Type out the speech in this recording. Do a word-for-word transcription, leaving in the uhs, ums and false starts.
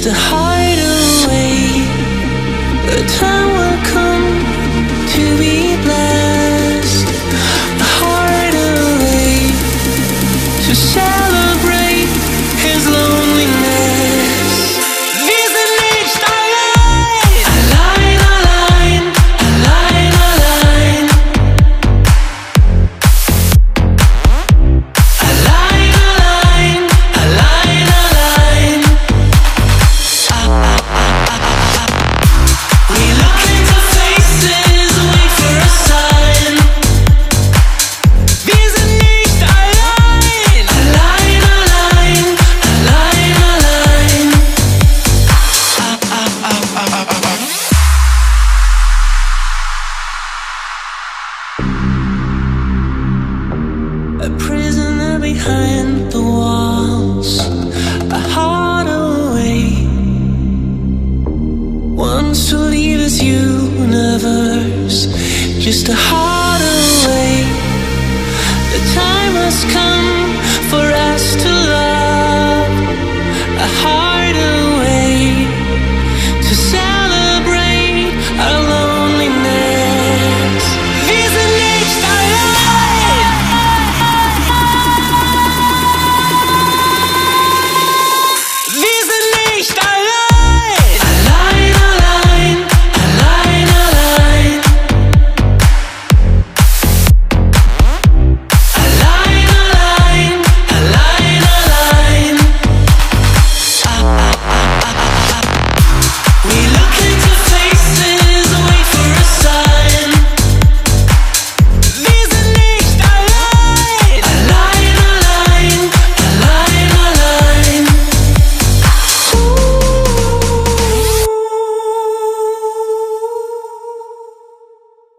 just a hideaway. The time will come to be blessed, a hideaway to celebrate his loneliness. Wir sind nicht allein, allein, allein, allein, allein. Allein, allein, allein, allein. We look into faces, wait for a sign. Wir sind nicht allein, allein, allein, allein, allein. A prisoner behind the walls, a heart away. Once to leave this universe, just a heart away. The time has come.